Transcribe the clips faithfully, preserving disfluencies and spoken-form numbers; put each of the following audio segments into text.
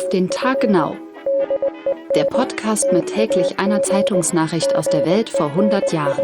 den Tag genau. Der Podcast mit täglich einer Zeitungsnachricht aus der Welt vor hundert Jahren.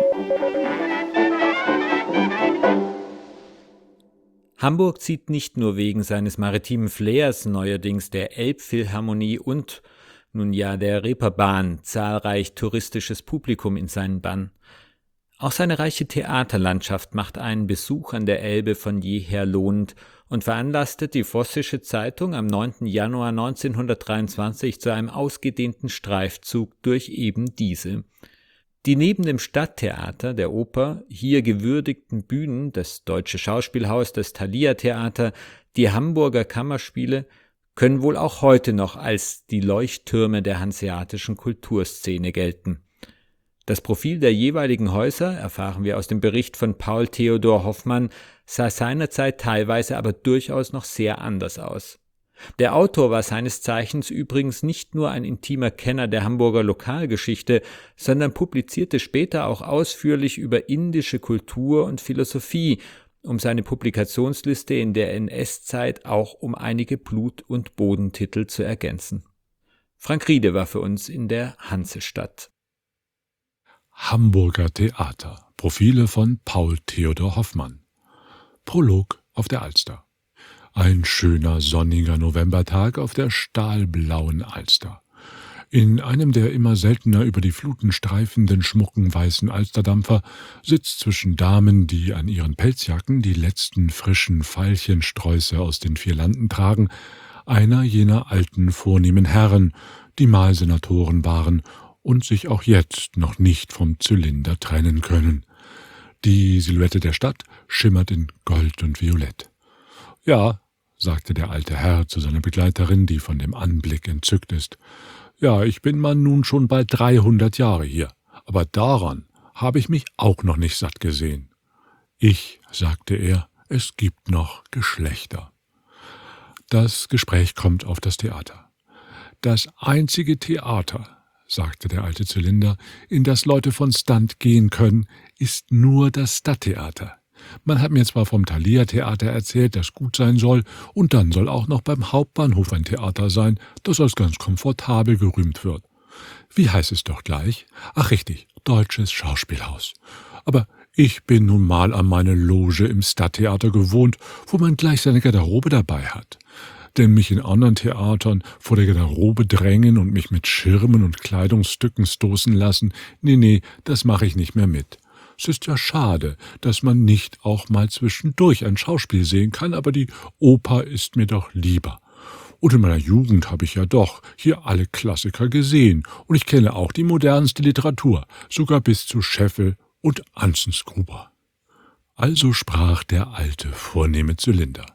Hamburg zieht nicht nur wegen seines maritimen Flairs neuerdings der Elbphilharmonie und, nun ja, der Reeperbahn zahlreich touristisches Publikum in seinen Bann. Auch seine reiche Theaterlandschaft macht einen Besuch an der Elbe von jeher lohnend und veranlasste die Vossische Zeitung am neunten Januar neunzehnhundertdreiundzwanzig zu einem ausgedehnten Streifzug durch eben diese. Die neben dem Stadttheater, der Oper, hier gewürdigten Bühnen, das Deutsche Schauspielhaus, das Thalia-Theater, die Hamburger Kammerspiele, können wohl auch heute noch als die Leuchttürme der hanseatischen Kulturszene gelten. Das Profil der jeweiligen Häuser, erfahren wir aus dem Bericht von Paul Theodor Hoffmann, sah seinerzeit teilweise aber durchaus noch sehr anders aus. Der Autor war seines Zeichens übrigens nicht nur ein intimer Kenner der Hamburger Lokalgeschichte, sondern publizierte später auch ausführlich über indische Kultur und Philosophie, um seine Publikationsliste in der N S-Zeit auch um einige Blut- und Bodentitel zu ergänzen. Frank Riede war für uns in der Hansestadt. Hamburger Theater. Profile von Paul Theodor Hoffmann. Prolog auf der Alster. Ein schöner sonniger Novembertag auf der stahlblauen Alster. In einem der immer seltener über die Fluten streifenden schmucken weißen Alsterdampfer sitzt zwischen Damen, die an ihren Pelzjacken die letzten frischen Veilchensträuße aus den vier Landen tragen, einer jener alten vornehmen Herren, die mal Senatoren waren und sich auch jetzt noch nicht vom Zylinder trennen können. Die Silhouette der Stadt schimmert in Gold und Violett. »Ja«, sagte der alte Herr zu seiner Begleiterin, die von dem Anblick entzückt ist, »ja, ich bin man nun schon bald dreihundert Jahre hier, aber daran habe ich mich auch noch nicht satt gesehen.« »Ich«, sagte er, »es gibt noch Geschlechter.« Das Gespräch kommt auf das Theater. »Das einzige Theater«, sagte der alte Zylinder, »in das Leute von Stand gehen können, ist nur das Stadttheater. Man hat mir zwar vom Thalia-Theater erzählt, das gut sein soll, und dann soll auch noch beim Hauptbahnhof ein Theater sein, das als ganz komfortabel gerühmt wird. Wie heißt es doch gleich? Ach richtig, Deutsches Schauspielhaus. Aber ich bin nun mal an meine Loge im Stadttheater gewohnt, wo man gleich seine Garderobe dabei hat. Denn mich in anderen Theatern vor der Garderobe drängen und mich mit Schirmen und Kleidungsstücken stoßen lassen, nee, nee, das mache ich nicht mehr mit. Es ist ja schade, dass man nicht auch mal zwischendurch ein Schauspiel sehen kann, aber die Oper ist mir doch lieber. Und in meiner Jugend habe ich ja doch hier alle Klassiker gesehen und ich kenne auch die modernste Literatur, sogar bis zu Scheffel und Anzensgruber. Also sprach der alte, vornehme Zylinder.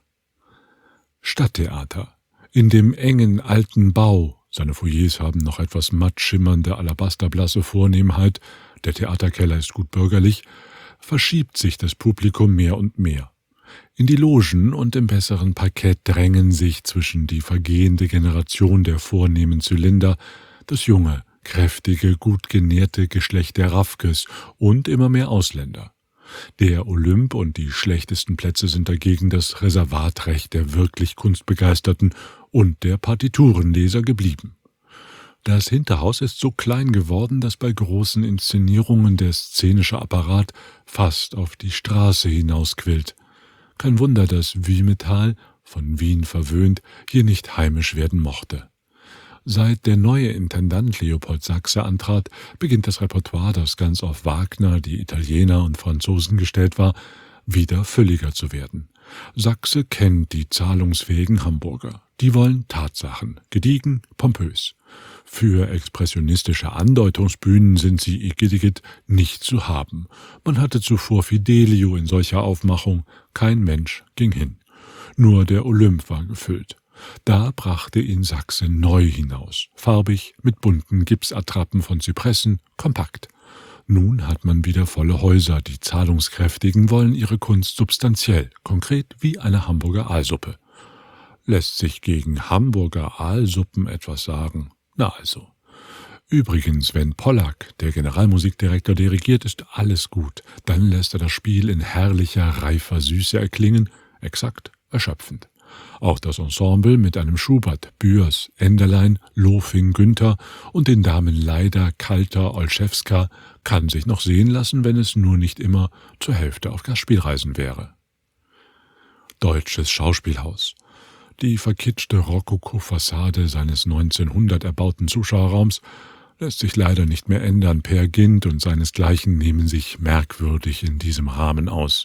Stadttheater. In dem engen alten Bau, seine Foyers haben noch etwas matt schimmernde alabasterblasse Vornehmheit, der Theaterkeller ist gut bürgerlich, verschiebt sich das Publikum mehr und mehr. In die Logen und im besseren Parkett drängen sich zwischen die vergehende Generation der vornehmen Zylinder das junge, kräftige, gut genährte Geschlecht der Raffkes und immer mehr Ausländer. Der Olymp und die schlechtesten Plätze sind dagegen das Reservatrecht der wirklich Kunstbegeisterten und der Partiturenleser geblieben. Das Hinterhaus ist so klein geworden, dass bei großen Inszenierungen der szenische Apparat fast auf die Straße hinausquillt. Kein Wunder, dass Wiemetal, von Wien verwöhnt, hier nicht heimisch werden mochte. Seit der neue Intendant Leopold Sachse antrat, beginnt das Repertoire, das ganz auf Wagner, die Italiener und Franzosen gestellt war, wieder fülliger zu werden. Sachse kennt die zahlungsfähigen Hamburger. Die wollen Tatsachen, gediegen, pompös. Für expressionistische Andeutungsbühnen sind sie igidigit nicht zu haben. Man hatte zuvor Fidelio in solcher Aufmachung, kein Mensch ging hin. Nur der Olymp war gefüllt. Da brachte ihn Sachse neu hinaus, farbig, mit bunten Gipsattrappen von Zypressen, kompakt. Nun hat man wieder volle Häuser, die Zahlungskräftigen wollen ihre Kunst substanziell, konkret wie eine Hamburger Aalsuppe. Lässt sich gegen Hamburger Aalsuppen etwas sagen? Na also. Übrigens, wenn Pollack, der Generalmusikdirektor, dirigiert, ist alles gut. Dann lässt er das Spiel in herrlicher, reifer Süße erklingen, exakt, erschöpfend. Auch das Ensemble mit einem Schubert, Bührs, Enderlein, Lofing, Günther und den Damen Leider, Kalter, Olszewska kann sich noch sehen lassen, wenn es nur nicht immer zur Hälfte auf Gastspielreisen wäre. Deutsches Schauspielhaus. Die verkitschte Rokoko-Fassade seines neunzehnhundert erbauten Zuschauerraums lässt sich leider nicht mehr ändern. Peer Gynt und seinesgleichen nehmen sich merkwürdig in diesem Rahmen aus.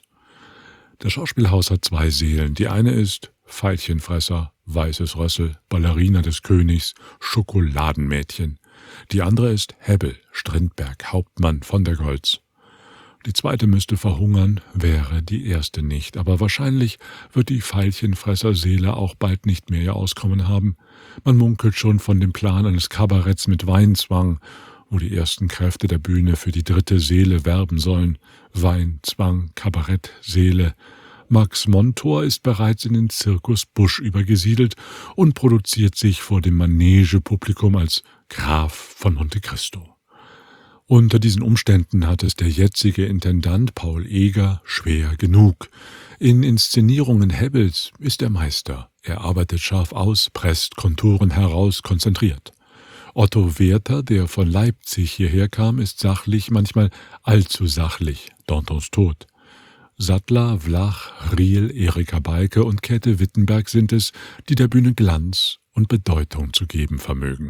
Das Schauspielhaus hat zwei Seelen. Die eine ist Veilchenfresser, Weißes Rössel, Ballerina des Königs, Schokoladenmädchen. Die andere ist Hebbel, Strindberg, Hauptmann, von der Goltz. Die zweite müsste verhungern, wäre die erste nicht. Aber wahrscheinlich wird die Veilchenfresser-Seele auch bald nicht mehr ihr Auskommen haben. Man munkelt schon von dem Plan eines Kabaretts mit Weinzwang, wo die ersten Kräfte der Bühne für die dritte Seele werben sollen. Wein, Zwang, Kabarett, Seele. Max Montor ist bereits in den Zirkus Busch übergesiedelt und produziert sich vor dem Manege-Publikum als Graf von Monte Cristo. Unter diesen Umständen hat es der jetzige Intendant Paul Eger schwer genug. In Inszenierungen Hebbels ist er Meister. Er arbeitet scharf aus, presst Konturen heraus, konzentriert. Otto Werther, der von Leipzig hierher kam, ist sachlich, manchmal allzu sachlich, Dantons Tod. Sattler, Vlach, Riel, Erika Balke und Käthe Wittenberg sind es, die der Bühne Glanz und Bedeutung zu geben vermögen.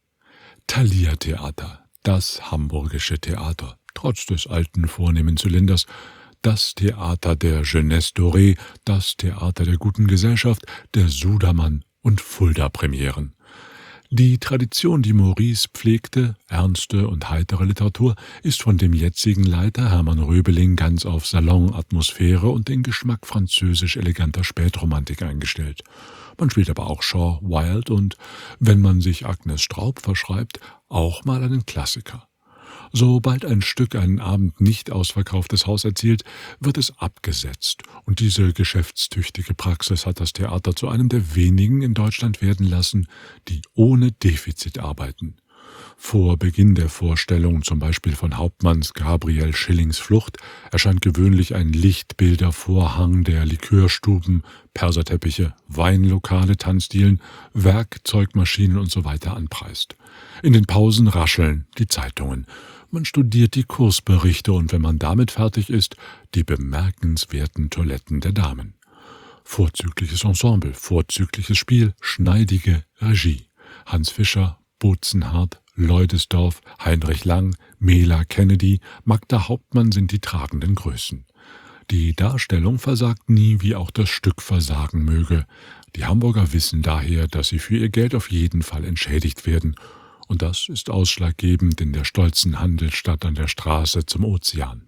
Thalia-Theater. Das hamburgische Theater, trotz des alten vornehmen Zylinders, das Theater der Jeunesse Dorée, das Theater der guten Gesellschaft, der Sudermann- und Fulda-Premieren. Die Tradition, die Maurice pflegte, ernste und heitere Literatur, ist von dem jetzigen Leiter Hermann Röbeling ganz auf Salonatmosphäre und den Geschmack französisch eleganter Spätromantik eingestellt. Man spielt aber auch Shaw, Wilde und, wenn man sich Agnes Straub verschreibt, auch mal einen Klassiker. Sobald ein Stück einen Abend nicht ausverkauftes Haus erzielt, wird es abgesetzt, und diese geschäftstüchtige Praxis hat das Theater zu einem der wenigen in Deutschland werden lassen, die ohne Defizit arbeiten. Vor Beginn der Vorstellung, zum Beispiel von Hauptmanns Gabriel Schillings Flucht, erscheint gewöhnlich ein Lichtbildervorhang, der Likörstuben, Perserteppiche, Weinlokale, Tanzdielen, Werkzeugmaschinen usw. anpreist. In den Pausen rascheln die Zeitungen. Man studiert die Kursberichte und, wenn man damit fertig ist, die bemerkenswerten Toiletten der Damen. Vorzügliches Ensemble, vorzügliches Spiel, schneidige Regie. Hans Fischer, Bozenhardt, Leudesdorf, Heinrich Lang, Mela Kennedy, Magda Hauptmann sind die tragenden Größen. Die Darstellung versagt nie, wie auch das Stück versagen möge. Die Hamburger wissen daher, dass sie für ihr Geld auf jeden Fall entschädigt werden. Und das ist ausschlaggebend in der stolzen Handelsstadt an der Straße zum Ozean.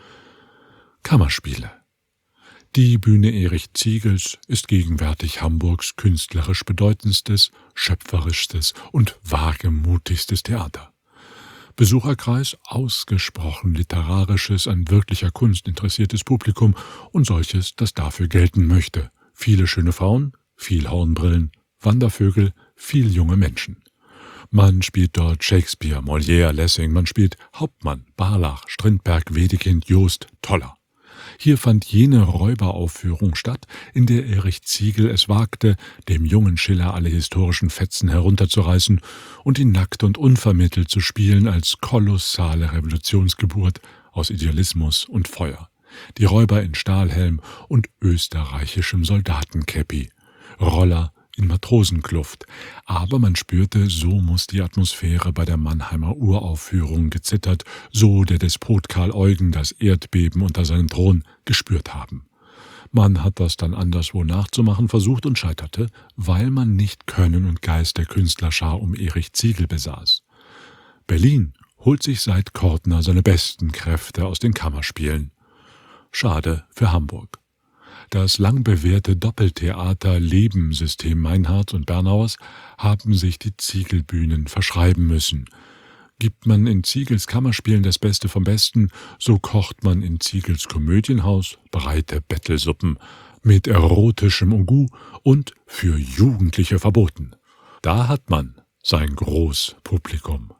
Kammerspiele. Die Bühne Erich Ziegels ist gegenwärtig Hamburgs künstlerisch bedeutendstes, schöpferischstes und wagemutigstes Theater. Besucherkreis ausgesprochen literarisches, an wirklicher Kunst interessiertes Publikum und solches, das dafür gelten möchte. Viele schöne Frauen, viel Hornbrillen, Wandervögel, viel junge Menschen. Man spielt dort Shakespeare, Molière, Lessing, man spielt Hauptmann, Barlach, Strindberg, Wedekind, Jost, Toller. Hier fand jene Räuberaufführung statt, in der Erich Ziegel es wagte, dem jungen Schiller alle historischen Fetzen herunterzureißen und ihn nackt und unvermittelt zu spielen als kolossale Revolutionsgeburt aus Idealismus und Feuer. Die Räuber in Stahlhelm und österreichischem Soldatenkäppi, Roller in Matrosenkluft, aber man spürte, so muss die Atmosphäre bei der Mannheimer Uraufführung gezittert, so der Despot Karl Eugen das Erdbeben unter seinem Thron gespürt haben. Man hat das dann anderswo nachzumachen versucht und scheiterte, weil man nicht Können und Geist der Künstlerschar um Erich Ziegel besaß. Berlin holt sich seit Kortner seine besten Kräfte aus den Kammerspielen. Schade für Hamburg. Das lang bewährte Doppeltheater-Leben-System Meinhards und Bernauers haben sich die Ziegelbühnen verschreiben müssen. Gibt man in Ziegels Kammerspielen das Beste vom Besten, so kocht man in Ziegels Komödienhaus breite Bettelsuppen mit erotischem Ugu und für Jugendliche verboten. Da hat man sein Großpublikum.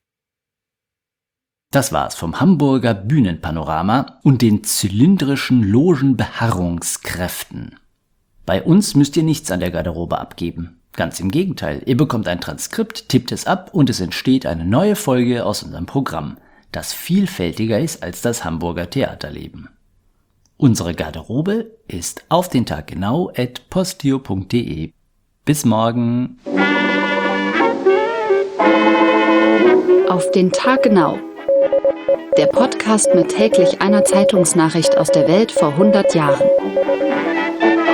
Das war's vom Hamburger Bühnenpanorama und den zylindrischen Logenbeharrungskräften. Bei uns müsst ihr nichts an der Garderobe abgeben. Ganz im Gegenteil, ihr bekommt ein Transkript, tippt es ab und es entsteht eine neue Folge aus unserem Programm, das vielfältiger ist als das Hamburger Theaterleben. Unsere Garderobe ist auf den Tag genau at posteo punkt de. Bis morgen. Auf den Tag genau. Der Podcast mit täglich einer Zeitungsnachricht aus der Welt vor hundert Jahren.